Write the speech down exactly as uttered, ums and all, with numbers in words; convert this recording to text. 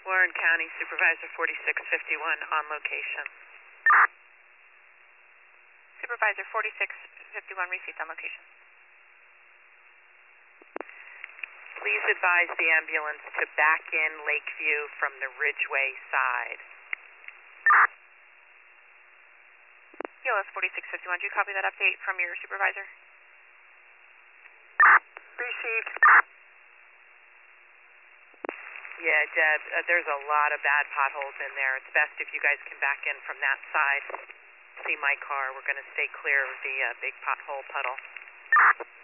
Warren County Supervisor forty-six fifty-one on location. Supervisor forty-six fifty-one received on location. Please advise the ambulance to back in Lakeview from the Ridgeway side. E L S forty-six fifty-one, do you copy that update from your supervisor? Received. Yeah, Deb, uh, there's a lot of bad potholes in there. It's best if you guys can back in from that side. See my car. We're going to stay clear of the uh, big pothole puddle.